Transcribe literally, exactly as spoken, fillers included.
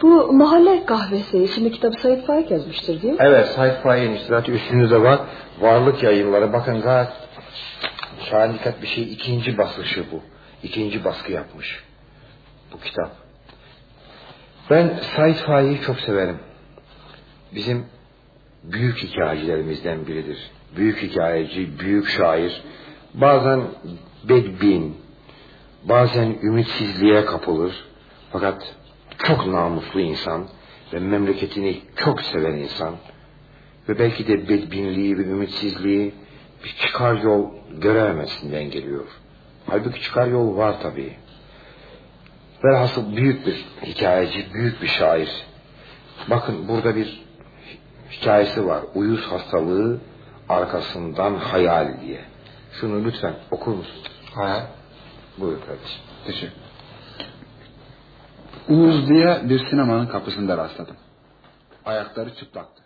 Bu mahalle kahvesi isimli kitabı Said Faik yazmıştır değil mi? Evet, Said Faik'in işte zaten üstünüzde var. Varlık Yayınları. Bakın gayet şahin dikkat bir şey. İkinci basışı bu. İkinci baskı yapmış bu kitap. Ben Said Faik'i çok severim. Bizim büyük hikayecilerimizden biridir. Büyük hikayeci, büyük şair. Bazen bedbin, bazen ümitsizliğe kapılır. Fakat çok namuslu insan ve memleketini çok seven insan. Ve belki de bedbinliği ve ümitsizliği bir çıkar yol görememesinden geliyor. Halbuki çıkar yol var tabii. Velhasıl büyük bir hikayeci, büyük bir şair. Bakın burada bir hikayesi var. Uyuz hastalığı arkasından hayal diye. Şunu lütfen okur musun? Ha. Buyur kardeşim. Teşekkür. Uyuz diye bir sinemanın kapısında rastladım. Ayakları çıplaktı.